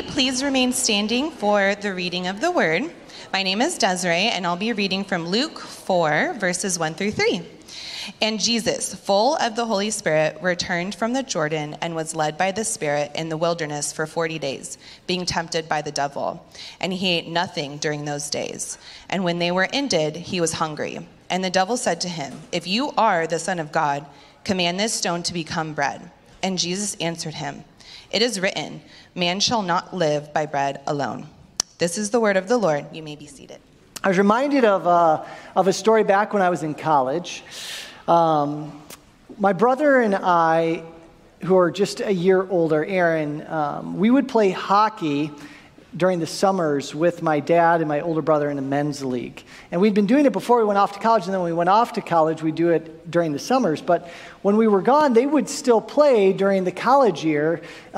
everybody please remain standing for the reading of the word? My name is Desiree, and I'll be reading from Luke 4, verses 1 through 3. And Jesus, full of the Holy Spirit, returned from the Jordan and was led by the Spirit in the wilderness for 40 days, being tempted by the devil. And he ate nothing during those days. And when they were ended, he was hungry. And the devil said to him, "If you are the Son of God, command this stone to become bread." And Jesus answered him, "It is written, man shall not live by bread alone." This is the word of the Lord. You may be seated. I was reminded of a story back when I was in college. My brother and I, who are just a year older, Aaron, we would play hockey during the summers with my dad and my older brother in a men's league. And we'd been doing it before we went off to college, and then when we went off to college, we'd do it during the summers. But when we were gone, they would still play during the college year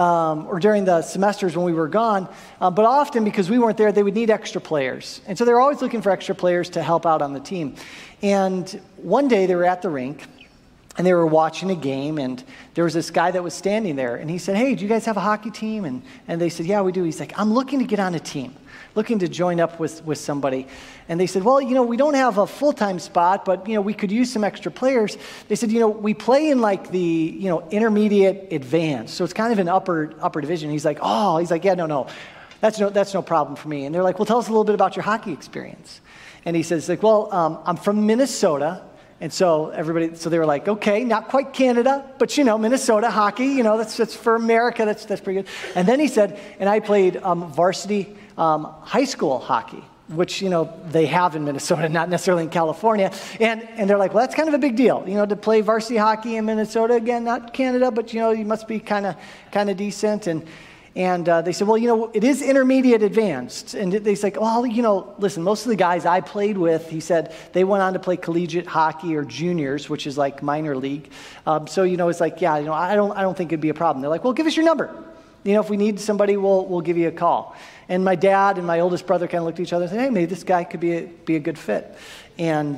or during the semesters when we were gone. But often, because we weren't there, they would need extra players. And so they were always looking for extra players to help out on the team. And one day they were at the rink, and they were watching a game, and there was this guy that was standing there, and he said, "Hey, do you guys have a hockey team?" And they said, "Yeah, we do." He's like, "I'm looking to get on a team, looking to join up with somebody." And they said, "Well, we don't have a full-time spot, but, we could use some extra players." They said, "We play in like the, intermediate advanced, so it's kind of an upper division." He's like, "Yeah, no, that's no problem for me." And they're like, "Well, tell us a little bit about your hockey experience." And he says, "Well, I'm from Minnesota." And so they were like, "Okay, not quite Canada, but Minnesota hockey, that's for America, that's pretty good." And then he said, "And I played varsity high school hockey," which, they have in Minnesota, not necessarily in California. And they're like, "Well, that's kind of a big deal, to play varsity hockey in Minnesota. Again, not Canada, but, you must be kind of decent." And they said, "Well, it is intermediate advanced." And they said, "Well, listen, most of the guys I played with," he said, "they went on to play collegiate hockey or juniors, which is like minor league. So, it's like, yeah, I don't think it'd be a problem." They're like, "Well, give us your number. If we need somebody, we'll give you a call." And my dad and my oldest brother kind of looked at each other and said, "Hey, maybe this guy could be a good fit." And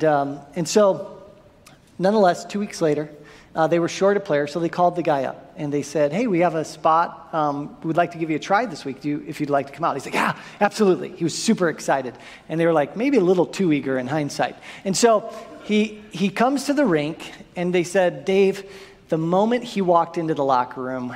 so, nonetheless, 2 weeks later, they were short a player, so they called the guy up. And they said, "Hey, we have a spot. We'd like to give you a try this week, if you'd like to come out." He's like, "Yeah, absolutely." He was super excited. And they were like, maybe a little too eager in hindsight. And so he comes to the rink, and they said, "Dave, the moment he walked into the locker room,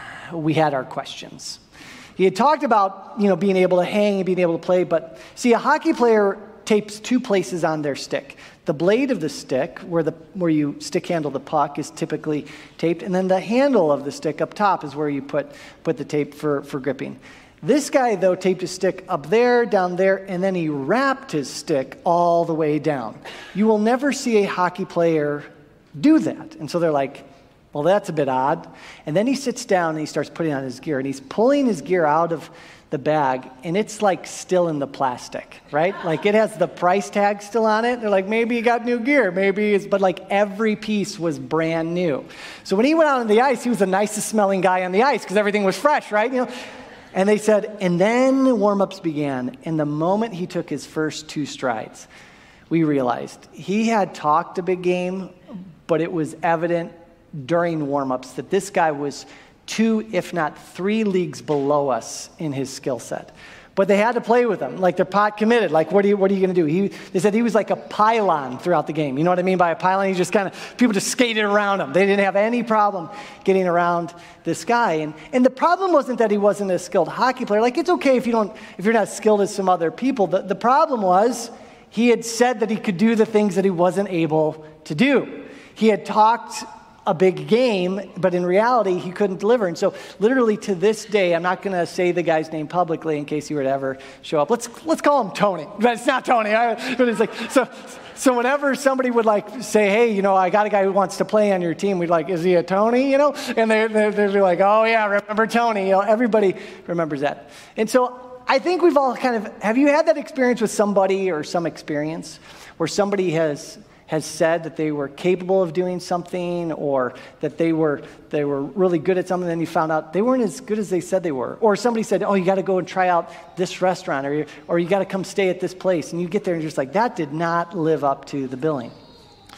we had our questions." He had talked about, being able to hang and being able to play, but see, a hockey player tapes two places on their stick. The blade of the stick, where you stick handle the puck, is typically taped, and then the handle of the stick up top is where you put the tape for gripping. This guy, though, taped his stick up there, down there, and then he wrapped his stick all the way down. You will never see a hockey player do that. And so they're like, "Well, that's a bit odd." And then he sits down and he starts putting on his gear, and he's pulling his gear out of the bag, and it's like still in the plastic, right? Like it has the price tag still on it. They're like, "Maybe you got new gear, but like every piece was brand new." So when he went out on the ice, he was the nicest smelling guy on the ice because everything was fresh, right? And they said, and then warm-ups began, and the moment he took his first two strides, we realized he had talked a big game, but it was evident during warm-ups that this guy was 2, if not 3 leagues below us in his skill set. But they had to play with him, like they're pot committed. Like, what are you going to do? They said he was like a pylon throughout the game. You know what I mean by a pylon? He just people just skated around him. They didn't have any problem getting around this guy. And the problem wasn't that he wasn't a skilled hockey player. Like, it's okay if you're not skilled as some other people. The problem was he had said that he could do the things that he wasn't able to do. He had talked a big game, but in reality, he couldn't deliver. And so literally to this day, I'm not going to say the guy's name publicly in case he were to ever show up. Let's call him Tony. But it's not Tony. But it's like, so whenever somebody would like say, "Hey, I got a guy who wants to play on your team," we'd like, "Is he a Tony?" And they'd be like, "Oh yeah, remember Tony?" Everybody remembers that. And so I think we've all have you had that experience with somebody or some experience where somebody has said that they were capable of doing something, or that they were really good at something, and then you found out they weren't as good as they said they were? Or somebody said, "Oh, you got to go and try out this restaurant, or you got to come stay at this place," and you get there and you're just like, that did not live up to the billing.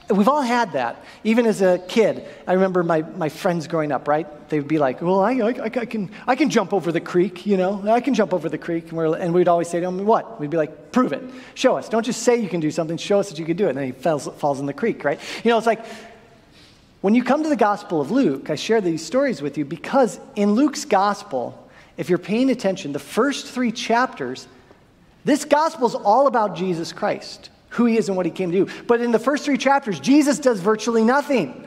We've all had that. Even as a kid, I remember my friends growing up, right? They would be like, well, I can jump over the creek, I can jump over the creek. And we'd always say to them, what? We'd be like, prove it. Show us. Don't just say you can do something. Show us that you can do it. And then he falls in the creek, right? It's like, when you come to the Gospel of Luke, I share these stories with you because in Luke's Gospel, if you're paying attention, the first 3 chapters, this Gospel is all about Jesus Christ, who he is and what he came to do. But in the first 3 chapters, Jesus does virtually nothing.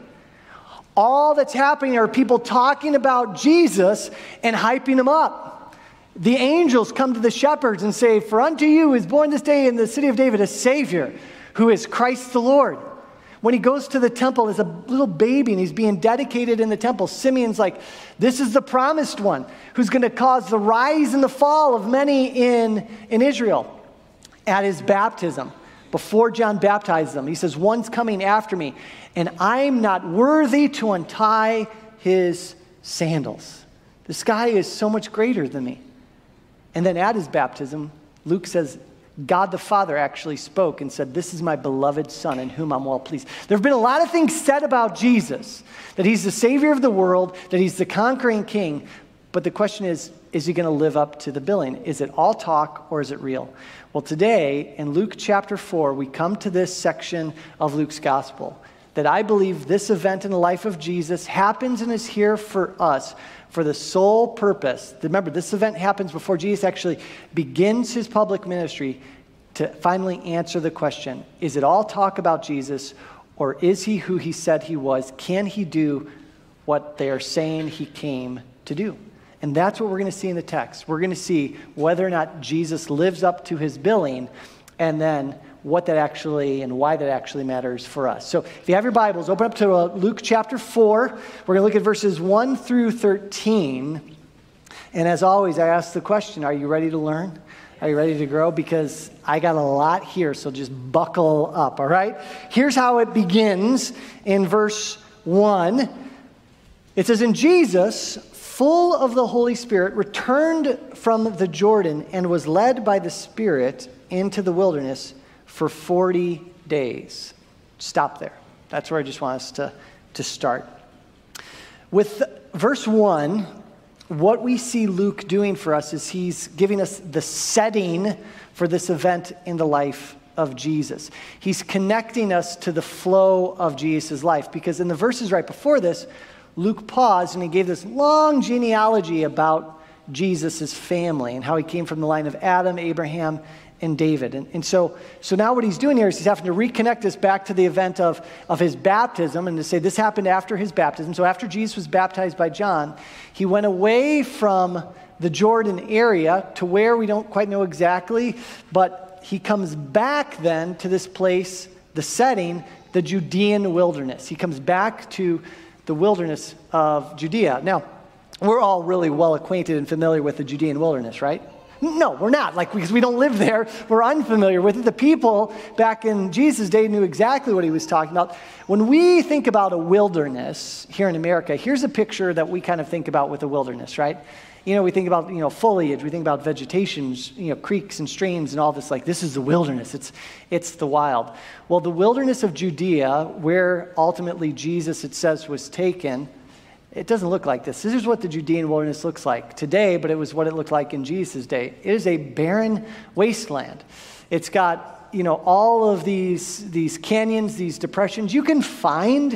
All that's happening are people talking about Jesus and hyping him up. The angels come to the shepherds and say, for unto you is born this day in the city of David a Savior, who is Christ the Lord. When he goes to the temple as a little baby and he's being dedicated in the temple, Simeon's like, this is the promised one who's going to cause the rise and the fall of many in Israel. At his baptism, before John baptized them, he says, one's coming after me, and I'm not worthy to untie his sandals. This guy is so much greater than me. And then at his baptism, Luke says, God the Father actually spoke and said, this is my beloved Son in whom I'm well pleased. There have been a lot of things said about Jesus, that he's the Savior of the world, that he's the conquering King. But the question is he going to live up to the billing? Is it all talk or is it real? Well, today in Luke chapter 4, we come to this section of Luke's gospel that I believe this event in the life of Jesus happens and is here for us for the sole purpose. Remember, this event happens before Jesus actually begins his public ministry to finally answer the question, is it all talk about Jesus or is he who he said he was? Can he do what they are saying he came to do? And that's what we're going to see in the text. We're going to see whether or not Jesus lives up to his billing and then what that actually and why that actually matters for us. So if you have your Bibles, open up to Luke chapter 4. We're going to look at verses 1 through 13. And as always, I ask the question, are you ready to learn? Are you ready to grow? Because I got a lot here, so just buckle up, all right? Here's how it begins in verse 1. It says, and Jesus, full of the Holy Spirit, returned from the Jordan and was led by the Spirit into the wilderness for 40 days. Stop there. That's where I just want us to start. With verse 1, what we see Luke doing for us is he's giving us the setting for this event in the life of Jesus. He's connecting us to the flow of Jesus' life, because in the verses right before this, Luke paused and he gave this long genealogy about Jesus' family and how he came from the line of Adam, Abraham, and David. And so now what he's doing here is he's having to reconnect us back to the event of his baptism and to say this happened after his baptism. So after Jesus was baptized by John, he went away from the Jordan area to where we don't quite know exactly, but he comes back then to this place, the setting, the Judean wilderness. He comes back to the wilderness of Judea. Now, we're all really well acquainted and familiar with the Judean wilderness, right? No, we're not, because we don't live there. We're unfamiliar with it. The people back in Jesus' day knew exactly what he was talking about. When we think about a wilderness here in America, here's a picture that we kind of think about with a wilderness, right? We think about, foliage, we think about vegetation, creeks and streams and all this, this is the wilderness. It's the wild. Well, the wilderness of Judea, where ultimately Jesus, it says, was taken, it doesn't look like this. This is what the Judean wilderness looks like today, but it was what it looked like in Jesus' day. It is a barren wasteland. It's got, all of these canyons, these depressions. You can find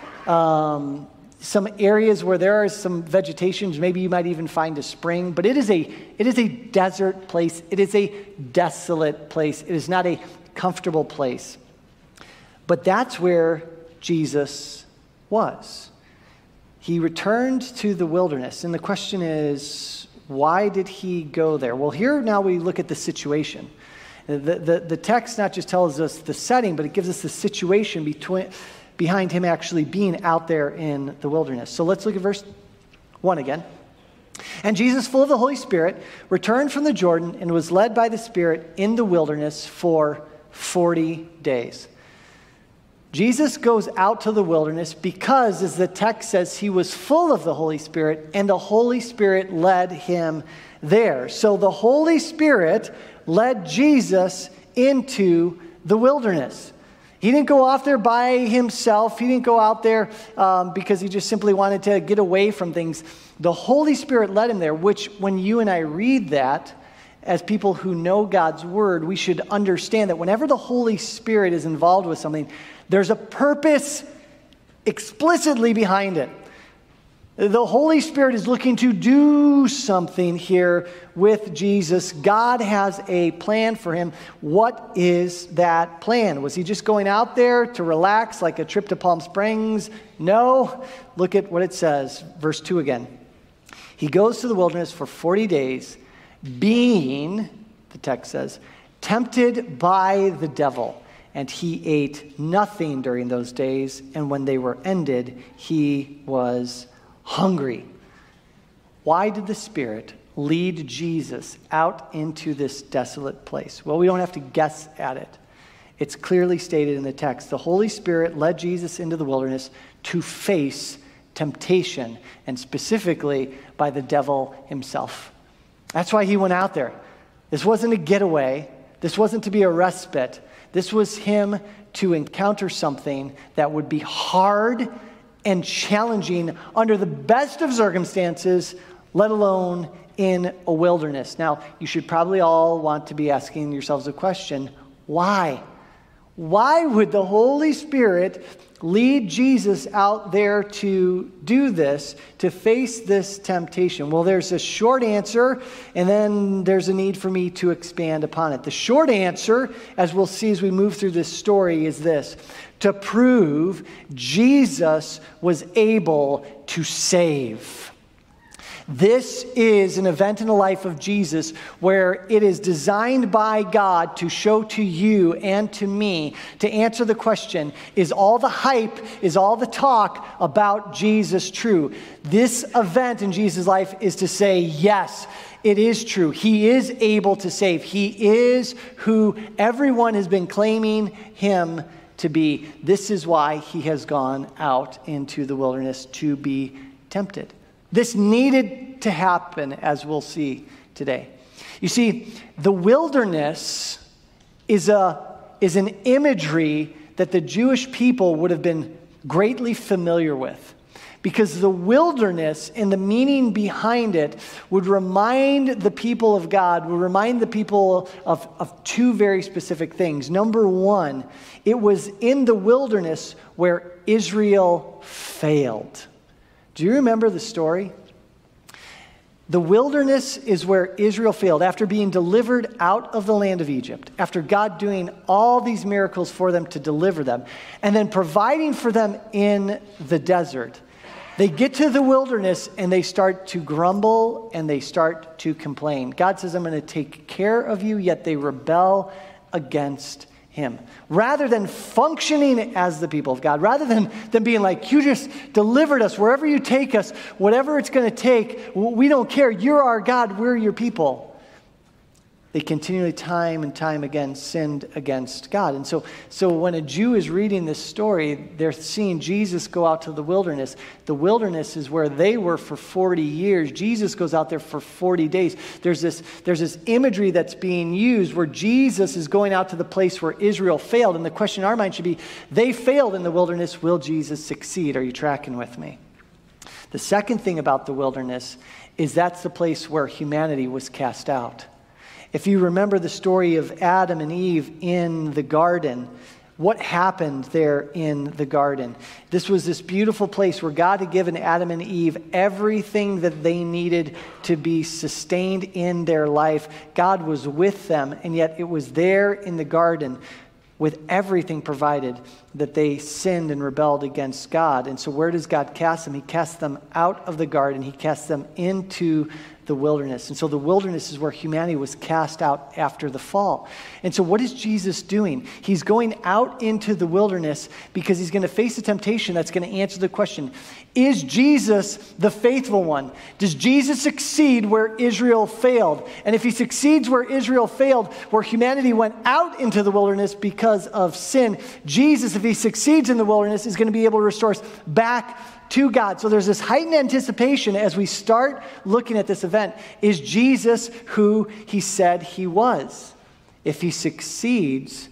some areas where there are some vegetations. Maybe you might even find a spring, but it is a desert place. It is a desolate place. It is not a comfortable place. But that's where Jesus was. He returned to the wilderness, and the question is, why did he go there? Well, here now we look at the situation. The text not just tells us the setting, but it gives us the situation behind him actually being out there in the wilderness. So let's look at verse 1 again. And Jesus, full of the Holy Spirit, returned from the Jordan and was led by the Spirit in the wilderness for 40 days. Jesus goes out to the wilderness because, as the text says, he was full of the Holy Spirit, and the Holy Spirit led him there. So the Holy Spirit led Jesus into the wilderness. He didn't go off there by himself. He didn't go out there because he just simply wanted to get away from things. The Holy Spirit led him there, which when you and I read that, as people who know God's word, we should understand that whenever the Holy Spirit is involved with something, there's a purpose explicitly behind it. The Holy Spirit is looking to do something here with Jesus. God has a plan for him. What is that plan? Was he just going out there to relax like a trip to Palm Springs? No. Look at what it says. Verse 2 again. He goes to the wilderness for 40 days, being, the text says, tempted by the devil. And he ate nothing during those days. And when they were ended, he was hungry. Why did the Spirit lead Jesus out into this desolate place? Well, we don't have to guess at it. It's clearly stated in the text. The Holy Spirit led Jesus into the wilderness to face temptation, and specifically by the devil himself. That's why he went out there. This wasn't a getaway. This wasn't to be a respite. This was him to encounter something that would be hard and challenging under the best of circumstances, let alone in a wilderness. Now, you should probably all want to be asking yourselves a question. Why? Why would the Holy Spirit lead Jesus out there to do this, to face this temptation? Well, there's a short answer, and then there's a need for me to expand upon it. The short answer, as we'll see as we move through this story, is this: to prove Jesus was able to save. This is an event in the life of Jesus where it is designed by God to show to you and to me, to answer the question, is all the hype, is all the talk about Jesus true? This event in Jesus' life is to say, yes, it is true. He is able to save. He is who everyone has been claiming him to be. This is why he has gone out into the wilderness to be tempted. This needed to happen, as we'll see today. You see, the wilderness is an imagery that the Jewish people would have been greatly familiar with, because the wilderness and the meaning behind it would remind the people of God, would remind the people of two very specific things. Number one, it was in the wilderness where Israel failed. Do you remember the story? The wilderness is where Israel failed after being delivered out of the land of Egypt, after God doing all these miracles for them to deliver them, and then providing for them in the desert. They get to the wilderness and they start to grumble and they start to complain. God says, I'm going to take care of you, yet they rebel against him. Rather than functioning as the people of God, rather than being like, you just delivered us, wherever you take us, whatever it's going to take, we don't care. You're our God, we're your people. They continually, time and time again, sinned against God. And so when a Jew is reading this story, they're seeing Jesus go out to the wilderness. The wilderness is where they were for 40 years. Jesus goes out there for 40 days. There's this imagery that's being used where Jesus is going out to the place where Israel failed. And the question in our mind should be, they failed in the wilderness. Will Jesus succeed? Are you tracking with me? The second thing about the wilderness is that's the place where humanity was cast out. If you remember the story of Adam and Eve in the garden, what happened there in the garden? This was this beautiful place where God had given Adam and Eve everything that they needed to be sustained in their life. God was with them, and yet it was there in the garden with everything provided that they sinned and rebelled against God. And so where does God cast them? He casts them out of the garden. He casts them into the wilderness. And so the wilderness is where humanity was cast out after the fall. And so what is Jesus doing? He's going out into the wilderness because he's going to face a temptation that's going to answer the question, is Jesus the faithful one? Does Jesus succeed where Israel failed? And if he succeeds where Israel failed, where humanity went out into the wilderness because of sin, Jesus, if he succeeds in the wilderness, is going to be able to restore us back to God. So there's this heightened anticipation as we start looking at this event. Is Jesus who he said he was? If he succeeds,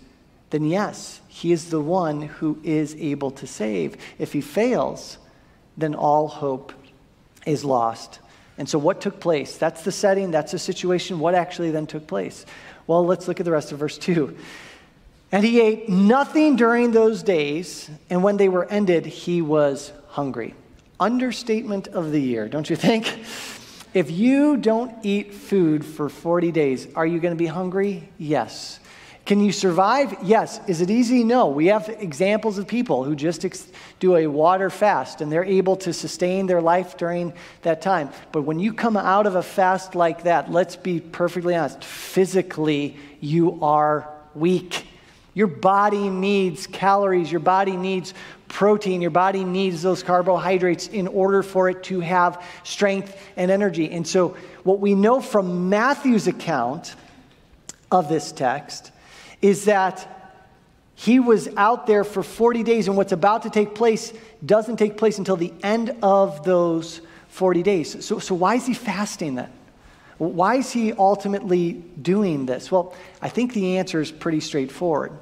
then yes, he is the one who is able to save. If he fails, then all hope is lost. And so what took place? That's the setting, that's the situation. What actually then took place? Well, let's look at the rest of verse 2. And he ate nothing during those days, and when they were ended, he was hungry. Understatement of the year, don't you think? If you don't eat food for 40 days, are you going to be hungry? Yes. Can you survive? Yes. Is it easy? No. We have examples of people who just do a water fast, and they're able to sustain their life during that time. But when you come out of a fast like that, let's be perfectly honest, physically, you are weak. Your body needs calories. Your body needs protein. Your body needs those carbohydrates in order for it to have strength and energy. And so what we know from Matthew's account of this text is that he was out there for 40 days, and what's about to take place doesn't take place until the end of those 40 days. So why is he fasting then? Why is he ultimately doing this? Well, I think the answer is pretty straightforward.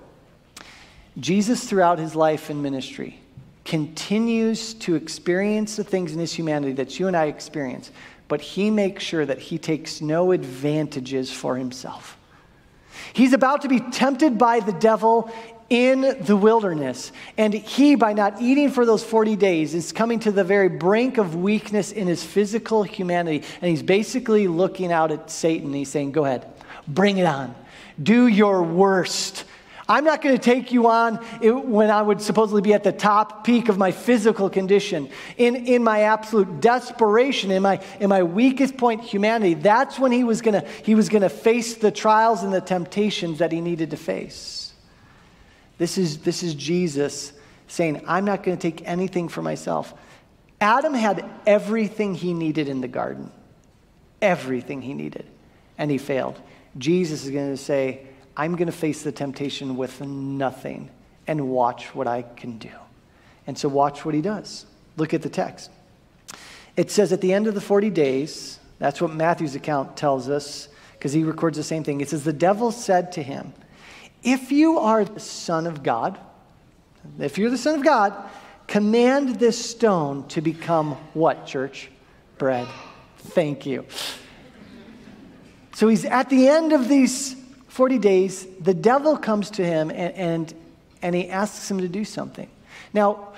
Jesus, throughout his life and ministry, continues to experience the things in his humanity that you and I experience, but he makes sure that he takes no advantages for himself. He's about to be tempted by the devil in the wilderness. And he, by not eating for those 40 days, is coming to the very brink of weakness in his physical humanity. And he's basically looking out at Satan. He's saying, go ahead, bring it on. Do your worst. I'm not going to take you on when I would supposedly be at the top peak of my physical condition. In my absolute desperation, in my weakest point humanity, that's when he was going to face the trials and the temptations that he needed to face. This is Jesus saying, I'm not going to take anything for myself. Adam had everything he needed in the garden. Everything he needed. And he failed. Jesus is going to say, I'm going to face the temptation with nothing and watch what I can do. And so watch what he does. Look at the text. It says at the end of the 40 days, that's what Matthew's account tells us, because he records the same thing. It says, the devil said to him, if you are the Son of God, if you're the Son of God, command this stone to become what, church? Bread. Thank you. So he's at the end of these 40 days, the devil comes to him and he asks him to do something. Now,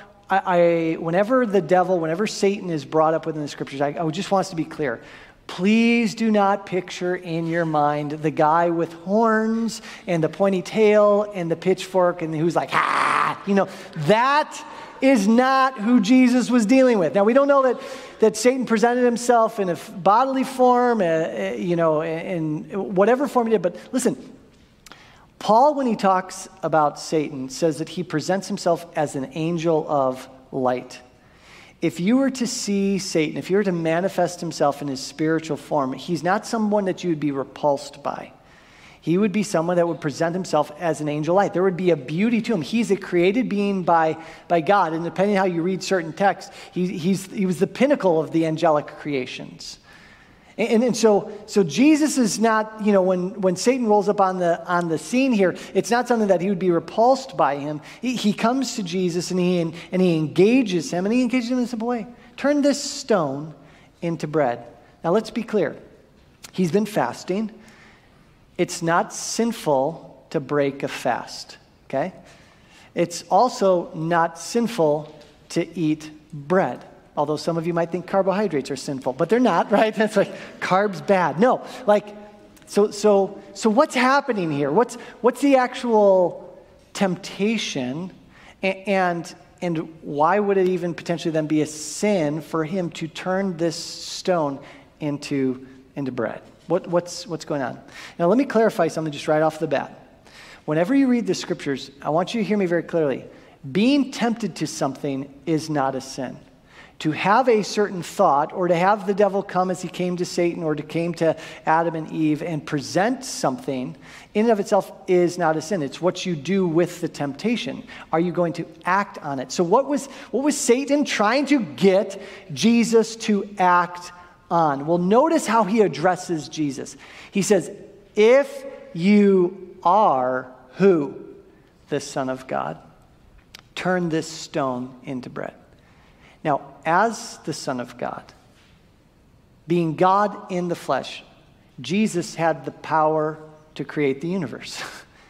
whenever Satan is brought up within the scriptures, I just want us to be clear. Please do not picture in your mind the guy with horns and the pointy tail and the pitchfork and who's like, that is not who Jesus was dealing with. Now, we don't know that Satan presented himself in a bodily form, in whatever form he did. But listen, Paul, when he talks about Satan, says that he presents himself as an angel of light. If you were to see Satan, if you were to manifest himself in his spiritual form, he's not someone that you would be repulsed by. He would be someone that would present himself as an angel light. There would be a beauty to him. He's a created being by God. And depending on how you read certain texts, he was the pinnacle of the angelic creations. And so Jesus is not, when Satan rolls up on the scene here, it's not something that he would be repulsed by him. He comes to Jesus and he engages him, and he engages him in a simple way. Turn this stone into bread. Now let's be clear. He's been fasting. It's not sinful to break a fast, okay? It's also not sinful to eat bread. Although some of you might think carbohydrates are sinful, but they're not, right? That's like carbs bad. No, so what's happening here? What's the actual temptation, and why would it even potentially then be a sin for him to turn this stone into bread? What's going on? Now let me clarify something just right off the bat. Whenever you read the scriptures, I want you to hear me very clearly. Being tempted to something is not a sin. To have a certain thought, or to have the devil come as he came to Satan or to came to Adam and Eve and present something in and of itself is not a sin. It's what you do with the temptation. Are you going to act on it? So what was Satan trying to get Jesus to act on? Well, notice how he addresses Jesus. He says, if you are who? the Son of God, turn this stone into bread. Now, as the Son of God, being God in the flesh, Jesus had the power to create the universe.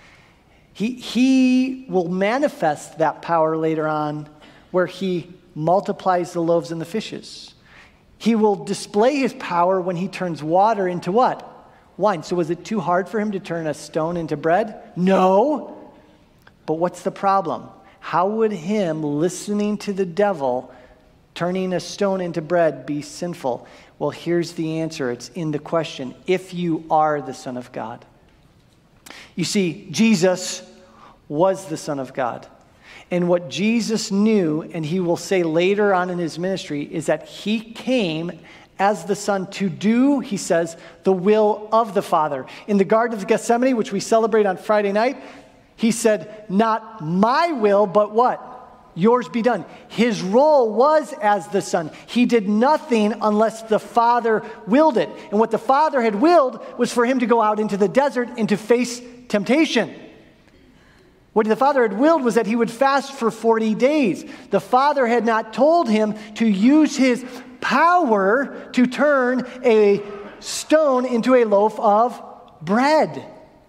He will manifest that power later on where he multiplies the loaves and the fishes. He will display his power when he turns water into what? Wine. So was it too hard for him to turn a stone into bread? No. But what's the problem? How would him listening to the devil turning a stone into bread be sinful? Well, here's the answer. It's in the question. If you are the Son of God. You see, Jesus was the Son of God. And what Jesus knew, and he will say later on in his ministry, is that he came as the Son to do, he says, the will of the Father. In the Garden of Gethsemane, which we celebrate on Friday night, he said, not my will, but what? Yours be done. His role was as the Son. He did nothing unless the Father willed it. And what the Father had willed was for him to go out into the desert and to face temptation. What the Father had willed was that he would fast for 40 days. The Father had not told him to use his power to turn a stone into a loaf of bread.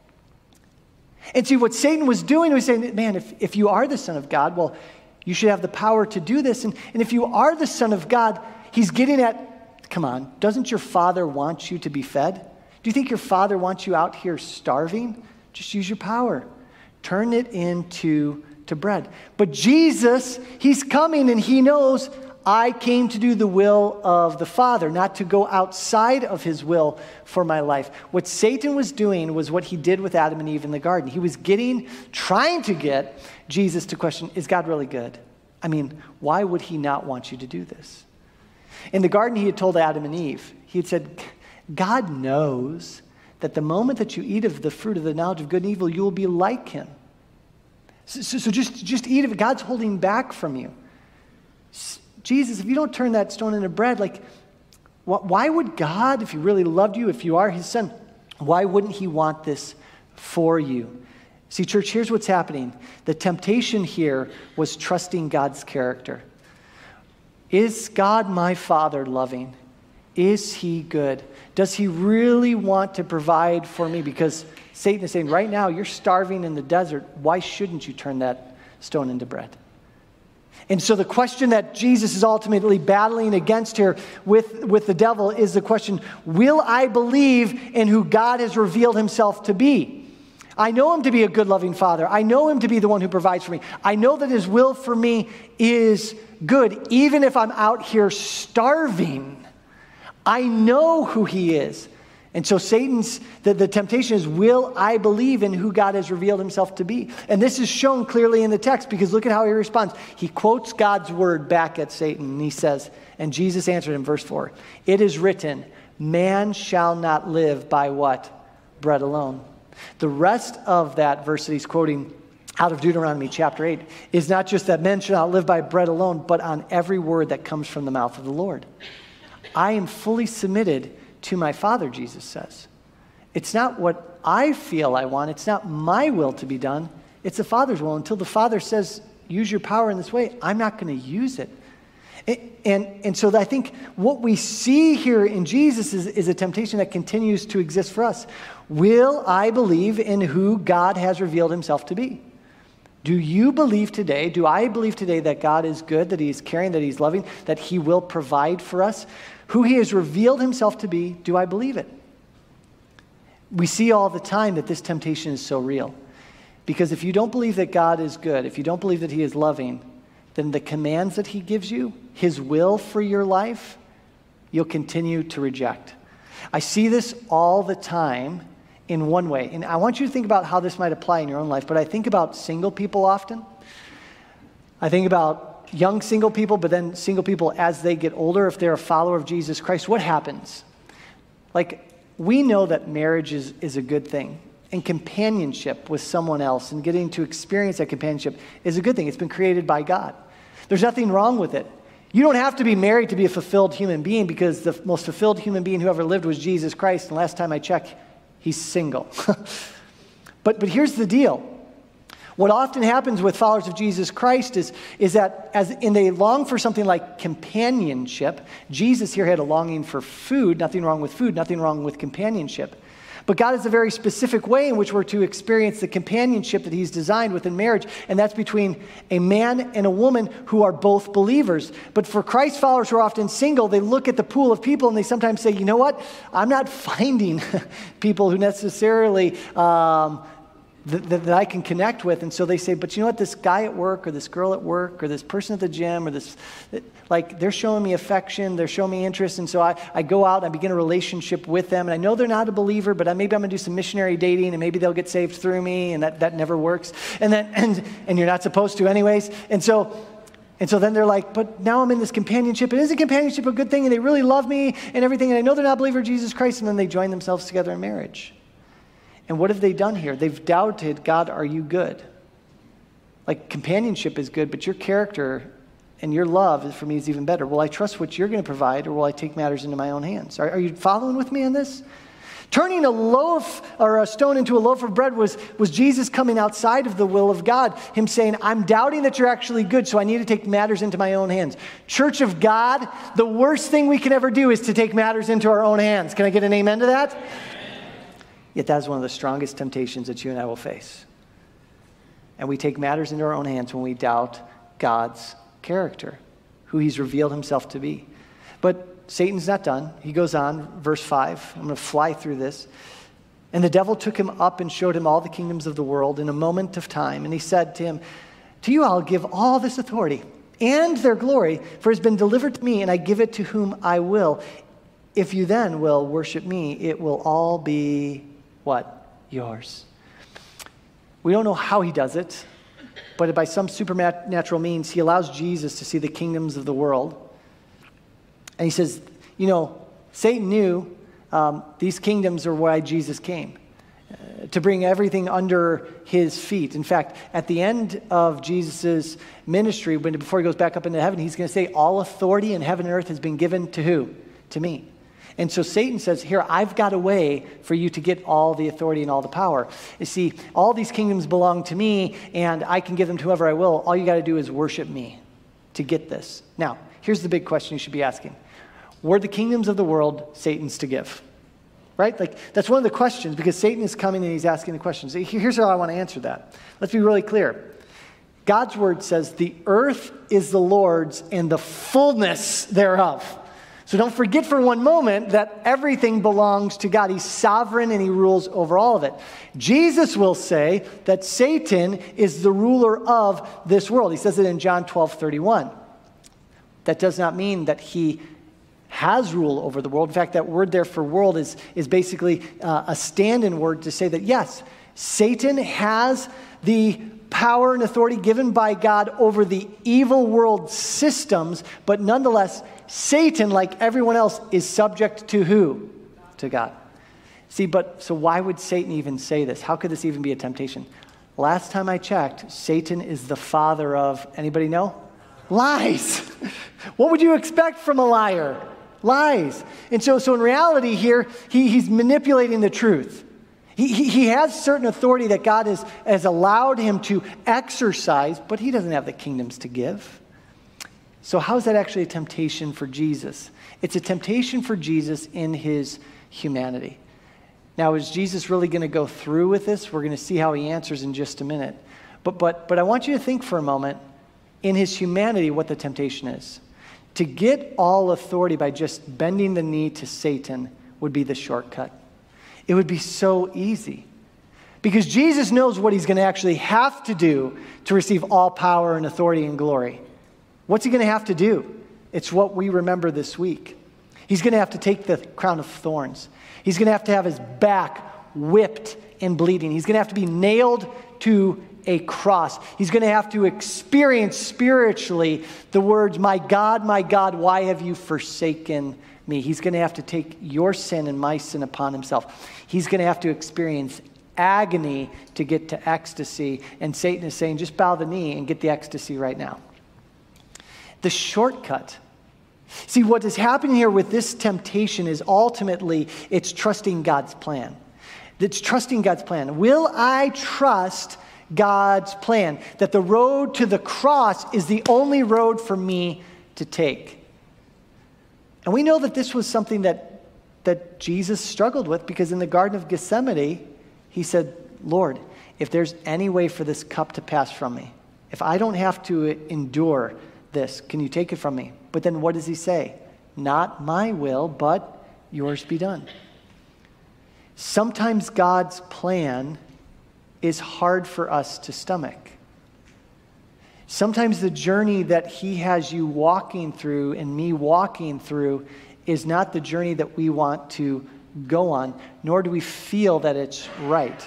And see, what Satan was doing was saying, man, if you are the Son of God, well, you should have the power to do this. And if you are the Son of God, he's getting at, come on, doesn't your Father want you to be fed? Do you think your Father wants you out here starving? Just use your power. Turn it into bread. But Jesus, he's coming and he knows I came to do the will of the Father, not to go outside of his will for my life. What Satan was doing was what he did with Adam and Eve in the garden. He was trying to get Jesus to question, is God really good? I mean, why would he not want you to do this? In the garden, he had told Adam and Eve, he had said, God knows that the moment that you eat of the fruit of the knowledge of good and evil, you will be like him. So just eat of it. God's holding back from you. Jesus, if you don't turn that stone into bread, why would God, if he really loved you, if you are his son, why wouldn't he want this for you? See, church, here's what's happening. The temptation here was trusting God's character. Is God my Father loving? Is he good? Does he really want to provide for me? Because Satan is saying, right now, you're starving in the desert. Why shouldn't you turn that stone into bread? And so the question that Jesus is ultimately battling against here with the devil is the question, will I believe in who God has revealed himself to be? I know him to be a good, loving Father. I know him to be the one who provides for me. I know that his will for me is good, even if I'm out here starving. I know who he is. And so the temptation is, will I believe in who God has revealed himself to be? And this is shown clearly in the text because look at how he responds. He quotes God's word back at Satan and he says, and Jesus answered in verse 4, it is written, man shall not live by what? Bread alone. The rest of that verse that he's quoting out of Deuteronomy chapter 8 is not just that men shall not live by bread alone, but on every word that comes from the mouth of the Lord. I am fully submitted to my Father, Jesus says. It's not what I feel I want. It's not my will to be done. It's the Father's will. Until the Father says, use your power in this way, I'm not going to use it. And so I think what we see here in Jesus is a temptation that continues to exist for us. Will I believe in who God has revealed himself to be? Do you believe today, do I believe today that God is good, that he is caring, that he's loving, that he will provide for us? Who he has revealed himself to be, do I believe it? We see all the time that this temptation is so real. Because if you don't believe that God is good, if you don't believe that he is loving, then the commands that he gives you, his will for your life, you'll continue to reject. I see this all the time in one way. And I want you to think about how this might apply in your own life. But I think about single people often. I think about young single people, but then single people as they get older, if they're a follower of Jesus Christ, what happens? We know that marriage is a good thing. And companionship with someone else and getting to experience that companionship is a good thing. It's been created by God. There's nothing wrong with it. You don't have to be married to be a fulfilled human being because the most fulfilled human being who ever lived was Jesus Christ. And last time I checked, he's single. But here's the deal. What often happens with followers of Jesus Christ is that they long for something like companionship. Jesus here had a longing for food, nothing wrong with food, nothing wrong with companionship. But God has a very specific way in which we're to experience the companionship that he's designed within marriage, and that's between a man and a woman who are both believers. But for Christ followers who are often single, they look at the pool of people and they sometimes say, you know what? I'm not finding people who necessarily that I can connect with. And so they say, but you know what, this guy at work or this girl at work or this person at the gym or this, like they're showing me affection, they're showing me interest. And so I go out and I begin a relationship with them. And I know they're not a believer, but maybe I'm going to do some missionary dating and maybe they'll get saved through me. And that never works. And you're not supposed to anyways. And so then they're like, but now I'm in this companionship. And isn't companionship a good thing? And they really love me and everything. And I know they're not a believer of Jesus Christ. And then they join themselves together in marriage. And what have they done here? They've doubted, God, are you good? Like companionship is good, but your character and your love for me is even better. Will I trust what you're going to provide, or will I take matters into my own hands? Are you following with me on this? Turning a loaf or a stone into a loaf of bread was Jesus coming outside of the will of God. Him saying, I'm doubting that you're actually good, so I need to take matters into my own hands. Church of God, the worst thing we can ever do is to take matters into our own hands. Can I get an amen to that? Yet that is one of the strongest temptations that you and I will face. And we take matters into our own hands when we doubt God's character, who he's revealed himself to be. But Satan's not done. He goes on, verse 5. I'm going to fly through this. And the devil took him up and showed him all the kingdoms of the world in a moment of time. And he said to him, to you I'll give all this authority and their glory, for it has been delivered to me, and I give it to whom I will. If you then will worship me, it will all be what? Yours. We don't know how he does it, but by some supernatural means, he allows Jesus to see the kingdoms of the world. And he says, you know, Satan knew these kingdoms are why Jesus came, to bring everything under his feet. In fact, at the end of Jesus' ministry, before he goes back up into heaven, he's going to say, all authority in heaven and earth has been given to who? To me. And so Satan says, here, I've got a way for you to get all the authority and all the power. You see, all these kingdoms belong to me, and I can give them to whoever I will. All you got to do is worship me to get this. Now, here's the big question you should be asking. Were the kingdoms of the world Satan's to give? Right? Like, that's one of the questions, because Satan is coming and he's asking the questions. Here's how I want to answer that. Let's be really clear. God's word says, the earth is the Lord's and the fullness thereof. So don't forget for one moment that everything belongs to God. He's sovereign and he rules over all of it. Jesus will say that Satan is the ruler of this world. He says it in John 12:31. That does not mean that he has rule over the world. In fact, that word there for world is basically a stand-in word to say that, yes, Satan has the power and authority given by God over the evil world systems, but nonetheless, Satan, like everyone else, is subject to who? To God. See, so why would Satan even say this? How could this even be a temptation? Last time I checked, Satan is the father of, anybody know? Lies. What would you expect from a liar? Lies. And so in reality here, he's manipulating the truth. He has certain authority that God has allowed him to exercise, but he doesn't have the kingdoms to give. So how is that actually a temptation for Jesus? It's a temptation for Jesus in his humanity. Now, is Jesus really going to go through with this? We're going to see how he answers in just a minute. But I want you to think for a moment, in his humanity, what the temptation is. To get all authority by just bending the knee to Satan would be the shortcut. It would be so easy. Because Jesus knows what he's going to actually have to do to receive all power and authority and glory. What's he going to have to do? It's what we remember this week. He's going to have to take the crown of thorns. He's going to have his back whipped and bleeding. He's going to have to be nailed to a cross. He's going to have to experience spiritually the words, my God, why have you forsaken me? He's going to have to take your sin and my sin upon himself. He's going to have to experience agony to get to ecstasy. And Satan is saying, just bow the knee and get the ecstasy right now. The shortcut. See, what is happening here with this temptation is ultimately it's trusting God's plan. It's trusting God's plan. Will I trust God's plan, that the road to the cross is the only road for me to take. And we know that this was something that Jesus struggled with, because in the Garden of Gethsemane, he said, Lord, if there's any way for this cup to pass from me, if I don't have to endure this, can you take it from me? But then what does he say? Not my will, but yours be done. Sometimes God's plan is hard for us to stomach. Sometimes the journey that he has you walking through and me walking through is not the journey that we want to go on, nor do we feel that it's right.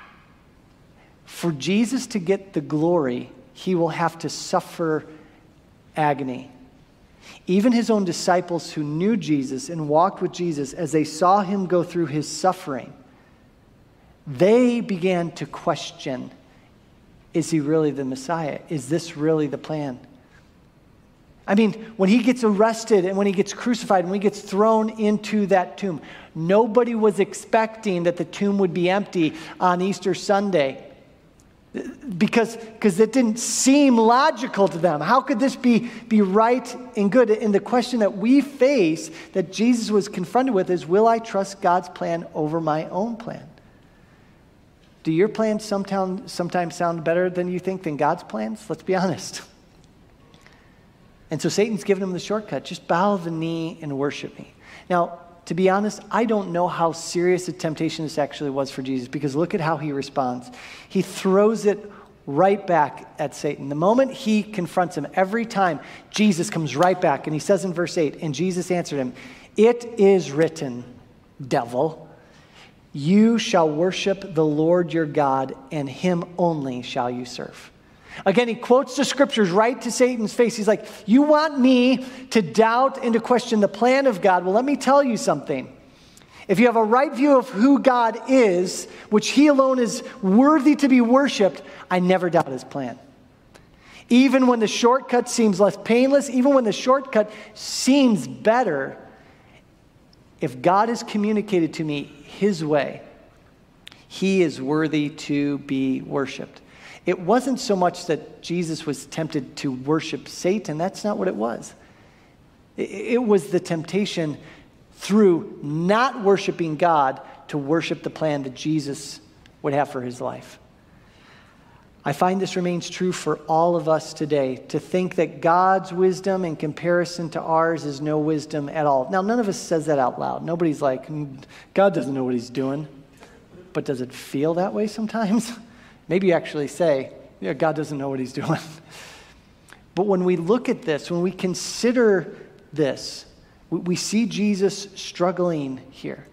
For Jesus to get the glory, he will have to suffer agony. Even his own disciples who knew Jesus and walked with Jesus, as they saw him go through his suffering, they began to question, is he really the Messiah? Is this really the plan? I mean, when he gets arrested and when he gets crucified and when he gets thrown into that tomb, nobody was expecting that the tomb would be empty on Easter Sunday, because it didn't seem logical to them. How could this be right and good? And the question that we face, that Jesus was confronted with, is, will I trust God's plan over my own plan? Do your plans sometimes sound better than you think than God's plans? Let's be honest. And so Satan's given him the shortcut. Just bow the knee and worship me. Now, to be honest, I don't know how serious a temptation this actually was for Jesus, because look at how he responds. He throws it right back at Satan. The moment he confronts him, every time, Jesus comes right back. And he says in verse 8, and Jesus answered him, "It is written, devil, you shall worship the Lord your God, and him only shall you serve." Again, he quotes the scriptures right to Satan's face. He's like, you want me to doubt and to question the plan of God? Well, let me tell you something. If you have a right view of who God is, which he alone is worthy to be worshiped, I never doubt his plan. Even when the shortcut seems less painless, even when the shortcut seems better, if God has communicated to me his way, he is worthy to be worshiped. It wasn't so much that Jesus was tempted to worship Satan. That's not what it was. It was the temptation through not worshiping God to worship the plan that Jesus would have for his life. I find this remains true for all of us today, to think that God's wisdom in comparison to ours is no wisdom at all. Now, none of us says that out loud. Nobody's like, God doesn't know what he's doing. But does it feel that way sometimes? Maybe you actually say, yeah, God doesn't know what he's doing. But when we look at this, when we consider this, we see Jesus struggling here.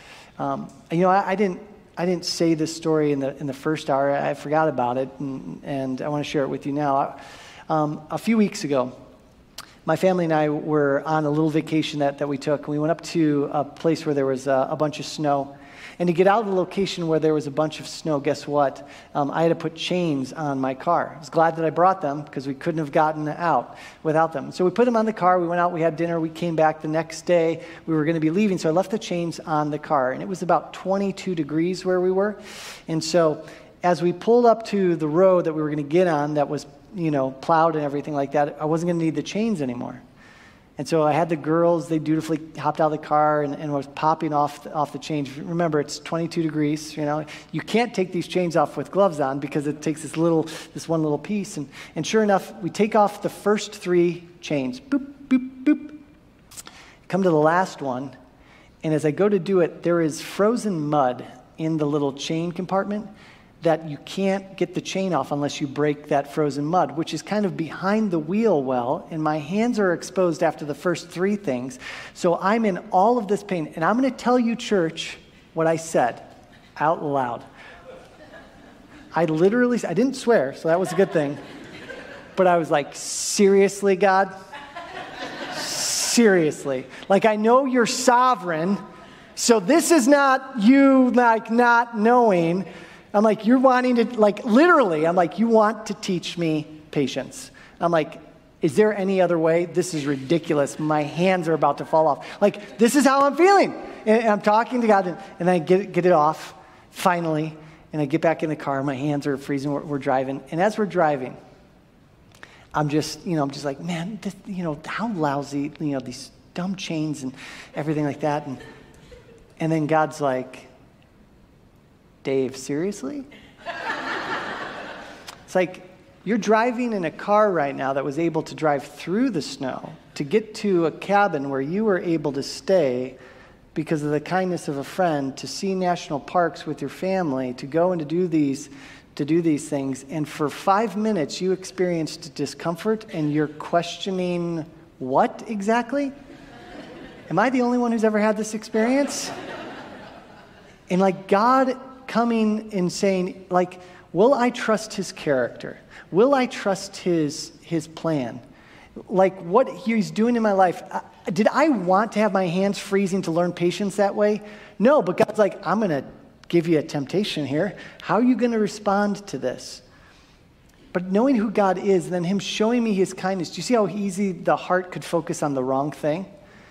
I didn't say this story in the first hour. I forgot about it, and I want to share it with you now. A few weeks ago, my family and I were on a little vacation that we took. We went up to a place where there was a bunch of snow. And to get out of the location where there was a bunch of snow, guess what? I had to put chains on my car. I was glad that I brought them, because we couldn't have gotten out without them. So we put them on the car. We went out. We had dinner. We came back the next day. We were going to be leaving, so I left the chains on the car. And it was about 22 degrees where we were. And so as we pulled up to the road that we were going to get on that was, plowed and everything like that, I wasn't going to need the chains anymore. And so I had the girls, they dutifully hopped out of the car and was popping off the chains. Remember, it's 22 degrees, You can't take these chains off with gloves on, because it takes this one little piece. And sure enough, we take off the first 3 chains. Boop, boop, boop. Come to the last one. And as I go to do it, there is frozen mud in the little chain compartment that you can't get the chain off unless you break that frozen mud, which is kind of behind the wheel well, and my hands are exposed after the first 3 things. So I'm in all of this pain. And I'm going to tell you, church, what I said out loud. I didn't swear, so that was a good thing. But I was like, seriously, God? Seriously. Like, I know you're sovereign, so this is not you, not knowing. I'm like, you're wanting to, literally, I'm like, you want to teach me patience. I'm like, is there any other way? This is ridiculous. My hands are about to fall off. This is how I'm feeling. And I'm talking to God, and I get it off, finally. And I get back in the car, my hands are freezing, we're driving. And as we're driving, I'm just like, man, this, how lousy, these dumb chains and everything like that. And then God's like, Dave, seriously? It's like, you're driving in a car right now that was able to drive through the snow to get to a cabin where you were able to stay because of the kindness of a friend, to see national parks with your family, to go and to do these things. And for 5 minutes, you experienced discomfort and you're questioning what exactly? Am I the only one who's ever had this experience? And like God coming and saying, like, will I trust his character? Will I trust his plan? Like what he's doing in my life. Did I want to have my hands freezing to learn patience that way? No, but God's like, I'm going to give you a temptation here. How are you going to respond to this? But knowing who God is, and then him showing me his kindness, do you see how easy the heart could focus on the wrong thing?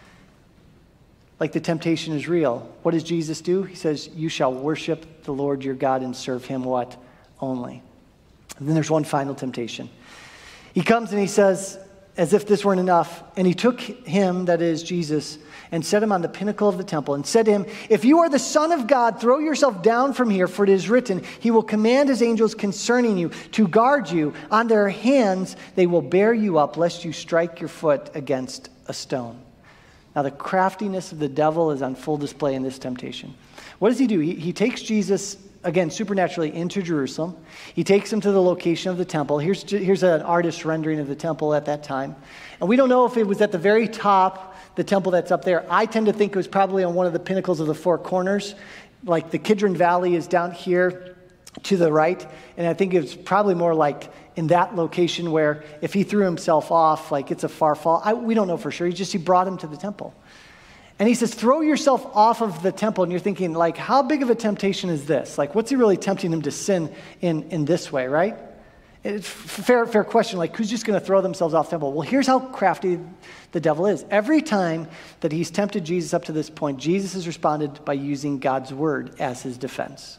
Like the temptation is real. What does Jesus do? He says, you shall worship the Lord your God and serve him what? Only. And then there's one final temptation. He comes and he says, as if this weren't enough, and he took him, that is Jesus, and set him on the pinnacle of the temple, and said to him, if you are the Son of God, throw yourself down from here, for it is written, he will command his angels concerning you to guard you. On their hands they will bear you up, lest you strike your foot against a stone. Now the craftiness of the devil is on full display in this temptation. What does he do? He takes Jesus, again, supernaturally into Jerusalem. He takes him to the location of the temple. Here's an artist's rendering of the temple at that time. And we don't know if it was at the very top, the temple that's up there. I tend to think it was probably on one of the pinnacles of the four corners. Like the Kidron Valley is down here to the right. And I think it's probably more like in that location where if he threw himself off, like it's a far fall. We don't know for sure. He brought him to the temple. And he says, throw yourself off of the temple. And you're thinking, like, how big of a temptation is this? Like, what's he really tempting him to sin in this way, right? It's fair question. Like, who's just going to throw themselves off the temple? Well, here's how crafty the devil is. Every time that he's tempted Jesus up to this point, Jesus has responded by using God's word as his defense.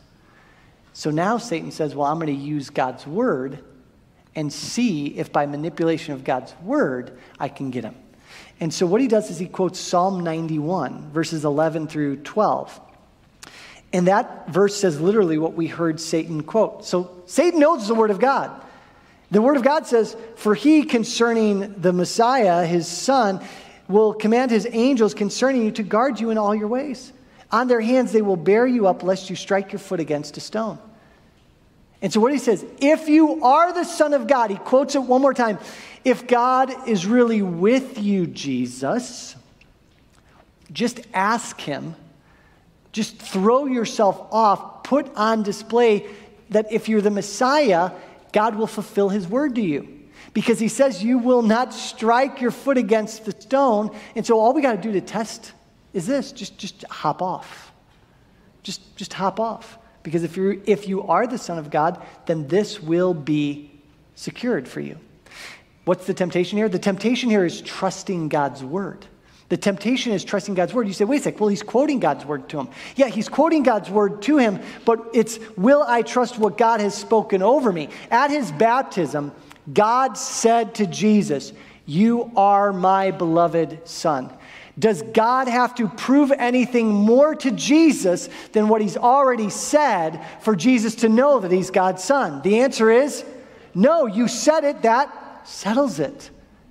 So now Satan says, well, I'm going to use God's word and see if by manipulation of God's word, I can get him. And so what he does is he quotes Psalm 91, verses 11 through 12. And that verse says literally what we heard Satan quote. So Satan knows the word of God. The word of God says, for he concerning the Messiah, his son, will command his angels concerning you to guard you in all your ways. On their hands they will bear you up lest you strike your foot against a stone. And so what he says, if you are the Son of God, he quotes it one more time. If God is really with you, Jesus, just ask him, just throw yourself off, put on display that if you're the Messiah, God will fulfill his word to you. Because he says you will not strike your foot against the stone. And so all we got to do to test is this, just hop off. Just hop off. Because if you are the Son of God, then this will be secured for you. What's the temptation here? The temptation here is trusting God's word. The temptation is trusting God's word. You say, wait a sec, well, he's quoting God's word to him. Yeah, he's quoting God's word to him, but it's, will I trust what God has spoken over me? At his baptism, God said to Jesus, you are my beloved Son. Does God have to prove anything more to Jesus than what he's already said for Jesus to know that he's God's Son? The answer is no. You said it, that settles it.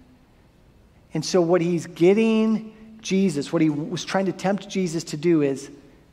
And so what he's getting Jesus, what he was trying to tempt Jesus to do is,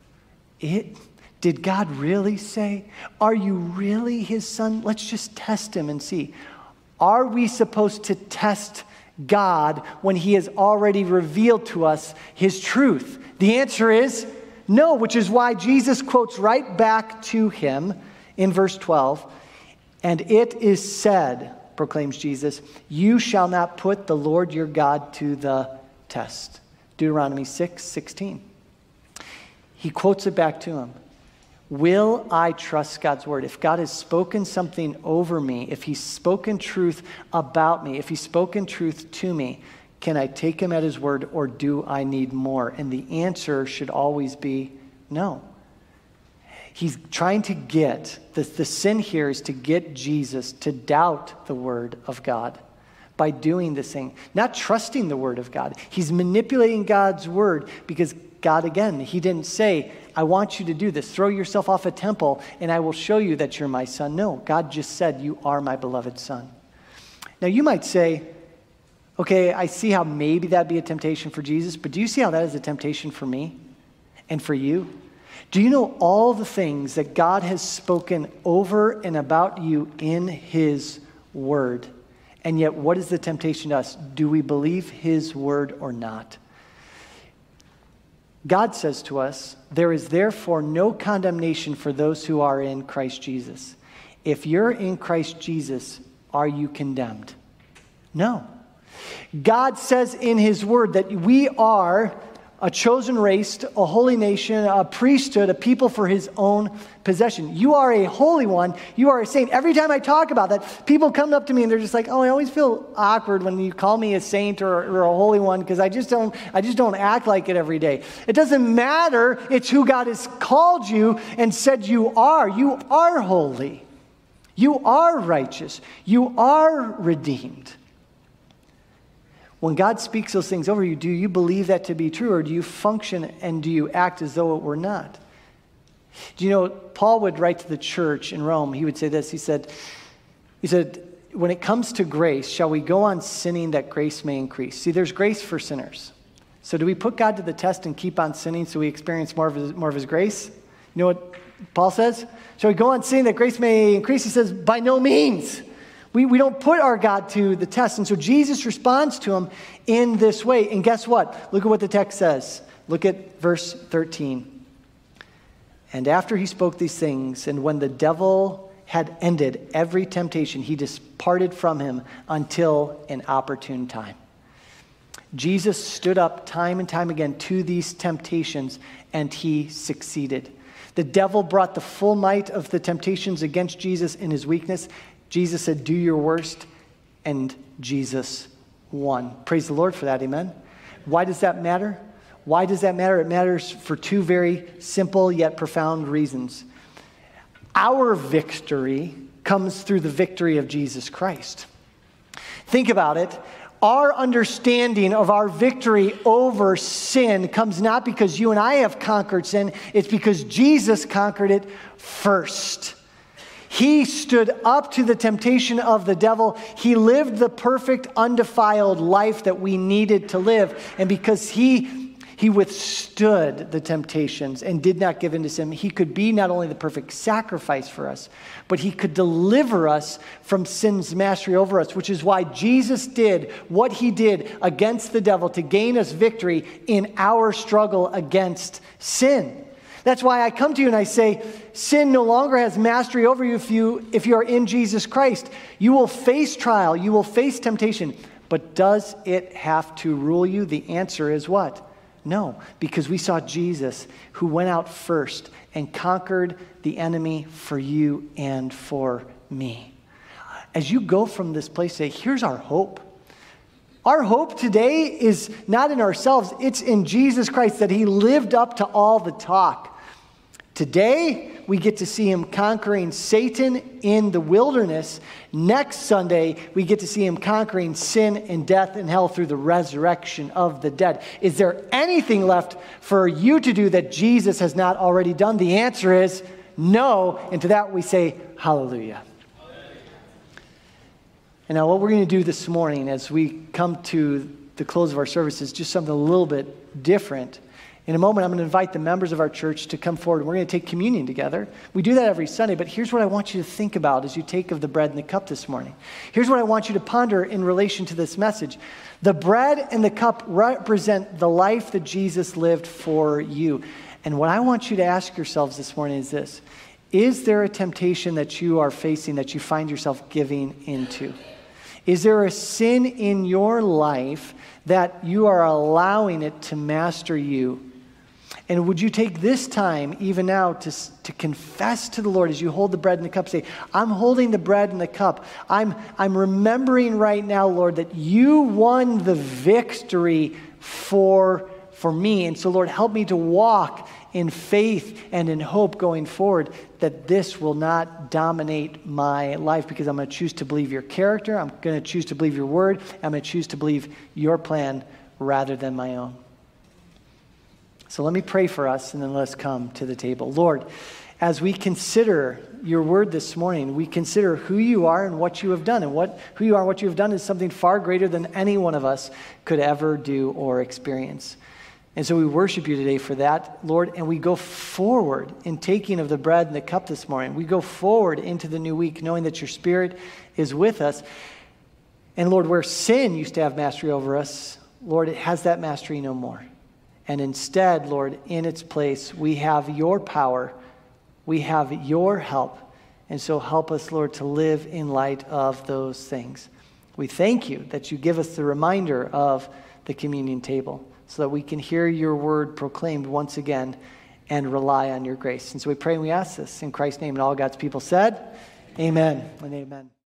did God really say, are you really his son? Let's just test him and see. Are we supposed to test God when he has already revealed to us his truth? The answer is no, which is why Jesus quotes right back to him in verse 12. And it is said, proclaims Jesus, you shall not put the Lord your God to the test. Deuteronomy 6:16. He quotes it back to him. Will I trust God's word? If God has spoken something over me, if he's spoken truth about me, if he's spoken truth to me, can I take him at his word or do I need more? And the answer should always be no. He's trying to get, the sin here is to get Jesus to doubt the word of God by doing this thing, not trusting the word of God. He's manipulating God's word because God, again, he didn't say, I want you to do this. Throw yourself off a temple and I will show you that you're my son. No, God just said, you are my beloved son. Now you might say, okay, I see how maybe that'd be a temptation for Jesus, but do you see how that is a temptation for me and for you? Do you know all the things that God has spoken over and about you in his word? And yet, what is the temptation to us? Do we believe his word or not? God says to us, there is therefore no condemnation for those who are in Christ Jesus. If you're in Christ Jesus, are you condemned? No. God says in his word that we are a chosen race, a holy nation, a priesthood, a people for his own possession. You are a holy one. You are a saint. Every time I talk about that, people come up to me and they're just like, oh, I always feel awkward when you call me a saint or a holy one because I just don't act like it every day. It doesn't matter. It's who God has called you and said you are. You are holy. You are righteous. You are redeemed. When God speaks those things over you, do you believe that to be true, or do you function and do you act as though it were not? Do you know, Paul would write to the church in Rome, he would say this, he said, when it comes to grace, shall we go on sinning that grace may increase? See, there's grace for sinners. So do we put God to the test and keep on sinning so we experience more of his grace? You know what Paul says? Shall we go on sinning that grace may increase? He says, by no means. We don't put our God to the test. And so Jesus responds to him in this way. And guess what? Look at what the text says. Look at verse 13. And after he spoke these things, and when the devil had ended every temptation, he departed from him until an opportune time. Jesus stood up time and time again to these temptations, and he succeeded. The devil brought the full might of the temptations against Jesus in his weakness. Jesus said, do your worst, and Jesus won. Praise the Lord for that, amen? Why does that matter? Why does that matter? It matters for two very simple yet profound reasons. Our victory comes through the victory of Jesus Christ. Think about it. Our understanding of our victory over sin comes not because you and I have conquered sin, it's because Jesus conquered it first. He stood up to the temptation of the devil. He lived the perfect, undefiled life that we needed to live. And because he withstood the temptations and did not give in to sin, he could be not only the perfect sacrifice for us, but he could deliver us from sin's mastery over us, which is why Jesus did what he did against the devil to gain us victory in our struggle against sin. That's why I come to you and I say, sin no longer has mastery over you if you are in Jesus Christ. You will face trial, you will face temptation, but does it have to rule you? The answer is what? No, because we saw Jesus who went out first and conquered the enemy for you and for me. As you go from this place, say, here's our hope. Our hope today is not in ourselves, it's in Jesus Christ, that he lived up to all the talk. Today, we get to see him conquering Satan in the wilderness. Next Sunday, we get to see him conquering sin and death and hell through the resurrection of the dead. Is there anything left for you to do that Jesus has not already done? The answer is no. And to that we say, hallelujah. And now what we're going to do this morning as we come to the close of our service is just something a little bit different. In a moment, I'm going to invite the members of our church to come forward, and we're going to take communion together. We do that every Sunday, but here's what I want you to think about as you take of the bread and the cup this morning. Here's what I want you to ponder in relation to this message. The bread and the cup represent the life that Jesus lived for you. And what I want you to ask yourselves this morning is this. Is there a temptation that you are facing that you find yourself giving into? Is there a sin in your life that you are allowing it to master you? And would you take this time, even now, to confess to the Lord as you hold the bread and the cup? Say, I'm holding the bread and the cup. I'm remembering right now, Lord, that you won the victory for for me. And so, Lord, help me to walk in faith and in hope going forward that this will not dominate my life, because I'm going to choose to believe your character. I'm going to choose to believe your word. I'm going to choose to believe your plan rather than my own. So let me pray for us, and then let's come to the table. Lord, as we consider your word this morning, we consider who you are and what you have done. And who you are and what you have done is something far greater than any one of us could ever do or experience. And so we worship you today for that, Lord, and we go forward in taking of the bread and the cup this morning. We go forward into the new week knowing that your Spirit is with us. And Lord, where sin used to have mastery over us, Lord, it has that mastery no more. And instead, Lord, in its place, we have your power. We have your help. And so help us, Lord, to live in light of those things. We thank you that you give us the reminder of the communion table so that we can hear your word proclaimed once again and rely on your grace. And so we pray and we ask this in Christ's name. And all God's people said, amen and amen.